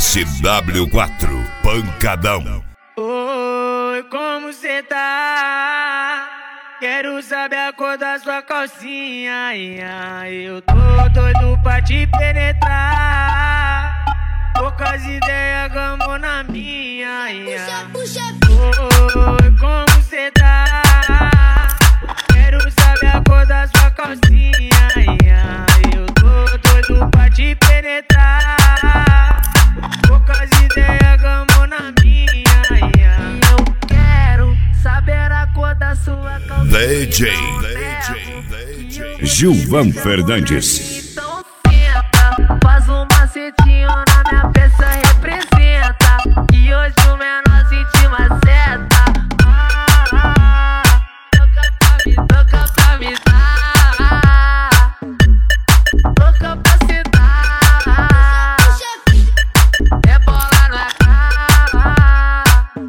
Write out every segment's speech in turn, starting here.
SW4 Pancadão. Oi, como cê tá? Quero saber a cor da sua calcinha. Eu tô doido pra te penetrar. Poucas ideias, gamou na minha. Puxa. Oi, como cê tá? Quero saber a cor da sua calcinha. Eu tô doido pra te penetrar. Poucas ideias, gamou na minha. Eu quero saber a cor da sua calcinha. DJ Gilvan Fernandes. Então senta, faz um macetinho na minha peça, representa. E hoje o menor sente uma seta. Toca pra me dar. Toca pra sentar. É bola na cara.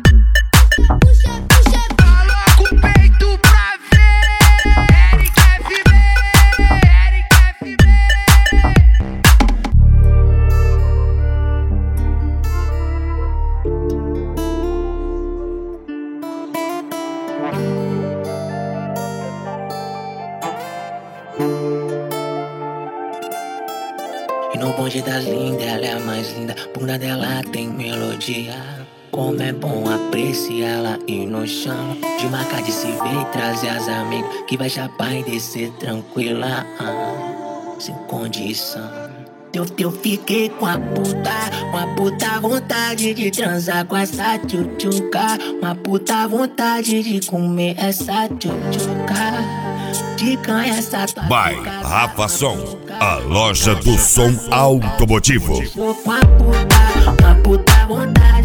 Coloca o peito pra ver. Eric FB. E no bonde das lindas, ela é a mais linda. Bunda dela tem melodia. Como é bom apreciá-la e no chão de marcar de se ver e trazer as amigas que vai chapar e descer tranquila, sem condição. Eu fiquei com a puta vontade de transar com essa tchutchuca. Uma puta vontade de comer essa tchutchuca. De canha essa tua By Rafa Som, a loja do som automotivo. Tô com a puta vontade